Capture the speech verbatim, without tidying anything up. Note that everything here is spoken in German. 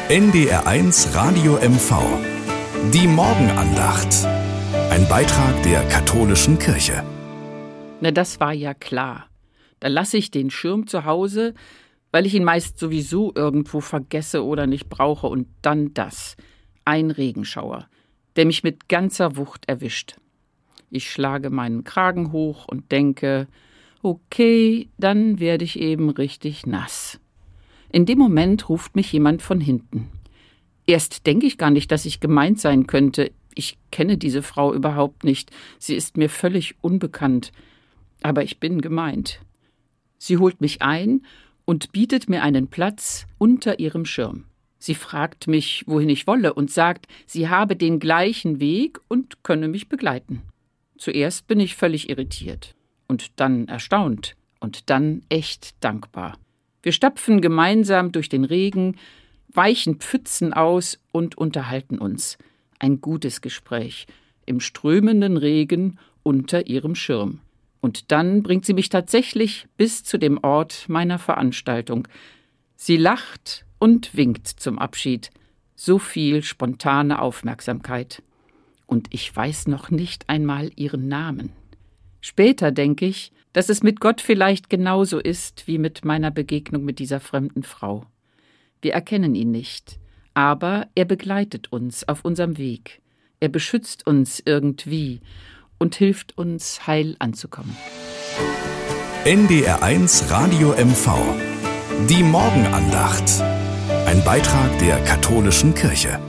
N D R eins Radio M V. Die Morgenandacht. Ein Beitrag der katholischen Kirche. Na, das war ja klar. Da lasse ich den Schirm zu Hause, weil ich ihn meist sowieso irgendwo vergesse oder nicht brauche. Und dann das. Ein Regenschauer, der mich mit ganzer Wucht erwischt. Ich schlage meinen Kragen hoch und denke, okay, dann werde ich eben richtig nass. In dem Moment ruft mich jemand von hinten. Erst denke ich gar nicht, dass ich gemeint sein könnte. Ich kenne diese Frau überhaupt nicht. Sie ist mir völlig unbekannt. Aber ich bin gemeint. Sie holt mich ein und bietet mir einen Platz unter ihrem Schirm. Sie fragt mich, wohin ich wolle, und sagt, sie habe den gleichen Weg und könne mich begleiten. Zuerst bin ich völlig irritiert und dann erstaunt und dann echt dankbar. Wir stapfen gemeinsam durch den Regen, weichen Pfützen aus und unterhalten uns. Ein gutes Gespräch im strömenden Regen unter ihrem Schirm. Und dann bringt sie mich tatsächlich bis zu dem Ort meiner Veranstaltung. Sie lacht und winkt zum Abschied. So viel spontane Aufmerksamkeit. Und ich weiß noch nicht einmal ihren Namen. Später denke ich, dass es mit Gott vielleicht genauso ist wie mit meiner Begegnung mit dieser fremden Frau. Wir erkennen ihn nicht, aber er begleitet uns auf unserem Weg. Er beschützt uns irgendwie und hilft uns, heil anzukommen. N D R eins Radio M V. Die Morgenandacht. Ein Beitrag der katholischen Kirche.